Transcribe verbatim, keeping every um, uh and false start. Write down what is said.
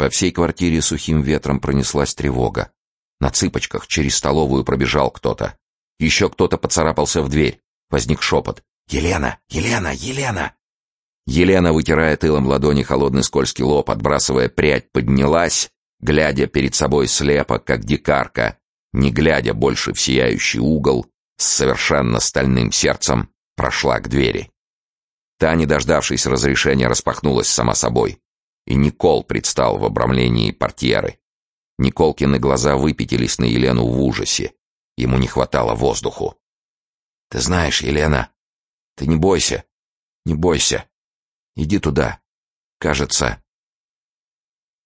По всей квартире сухим ветром пронеслась тревога. На цыпочках через столовую пробежал кто-то. Еще кто-то поцарапался в дверь. Возник шепот. «Елена! Елена! Елена!» Елена, вытирая тылом ладони холодный скользкий лоб, отбрасывая прядь, поднялась, глядя перед собой слепо, как дикарка, не глядя больше в сияющий угол, с совершенно стальным сердцем прошла к двери. Та, не дождавшись разрешения, распахнулась сама собой, и Никол предстал в обрамлении портьеры. Николкины глаза выпятились на Елену в ужасе. Ему не хватало воздуху. «Ты знаешь, Елена, ты не бойся, не бойся. Иди туда. Кажется,